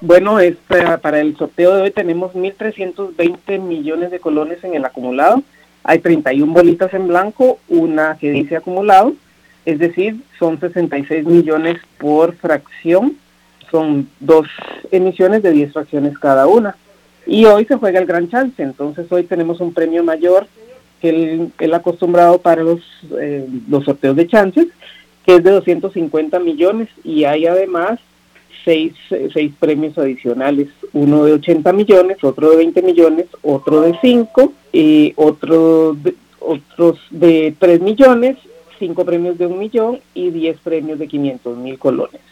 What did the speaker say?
Bueno, para el sorteo de hoy tenemos 1.320 millones de colones en el acumulado. Hay 31 bolitas en blanco, una que dice acumulado, es decir, son 66 millones por fracción. Son 2 emisiones de 10 fracciones cada una. Y hoy se juega el gran chance, entonces hoy tenemos un premio mayor que el acostumbrado para los sorteos de chances, que es de 250 millones, y hay además seis premios adicionales, uno de 80 millones, otro de 20 millones, otro de 5, y otros de 3 millones, 5 premios de 1 millón y 10 premios de 500,000 colones.